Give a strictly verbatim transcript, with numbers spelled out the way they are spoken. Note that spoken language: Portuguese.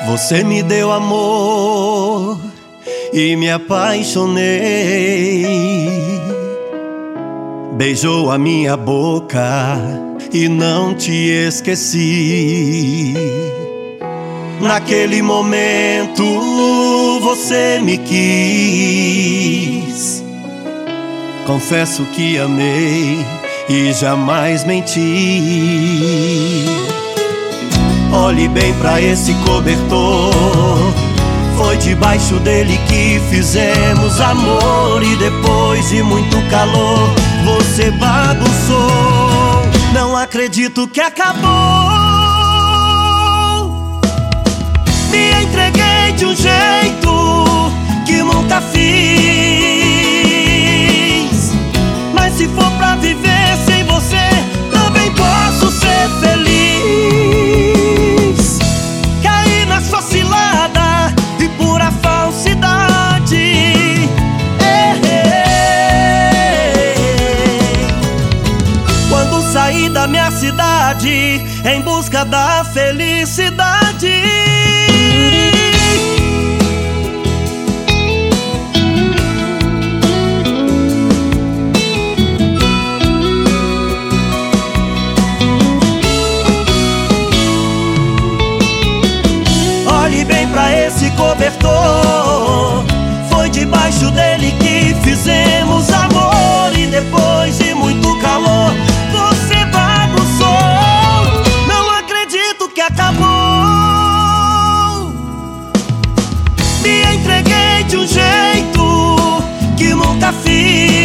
Você me deu amor e me apaixonei. Beijou a minha boca e não te esqueci. Naquele momento você me quis. Confesso que amei e jamais menti. Olhe bem pra esse cobertor. Foi debaixo dele que fizemos amor. E depois de muito calor você bagunçou. Não acredito que acabou. Me entreguei de um jeito que nunca fiz. Mas se for pra viver sem você, também posso ser feliz. Caí na sua cilada e pura falsidade. Errei quando saí da minha cidade em busca da felicidade. Olhe bem pra esse cobertor. Foi debaixo dele que fizemos amor. E depois de muito calor você bagunçou. Não acredito que acabou. Me entreguei de um jeito que nunca fiz.